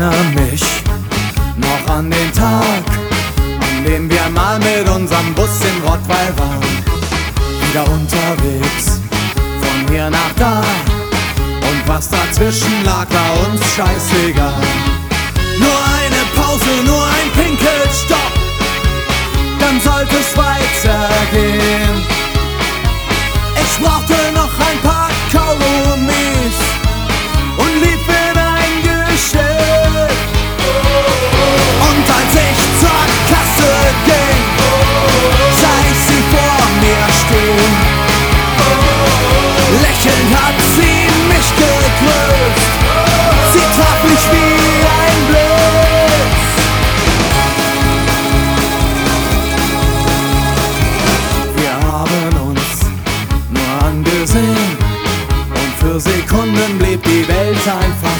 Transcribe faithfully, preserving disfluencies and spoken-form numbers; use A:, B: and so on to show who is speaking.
A: erinnere mich noch an den Tag, an dem wir mal mit unserem Bus in Rottweil waren. Wieder unterwegs, von hier nach da, und was dazwischen lag, war uns scheißegal. Nur eine Pause, nur ein Pinkelstopp, dann sollte es weitergehen. Ich brauchte noch ein paar Kaugummis und lief in ein Geschäft. Und als ich zur Kasse ging, sah ich sie vor mir stehen. Lächelnd hat sie mich gegrüßt, sie traf mich wie ein Blitz. Wir haben uns nur angesehen und für Sekunden blieb die Welt einfach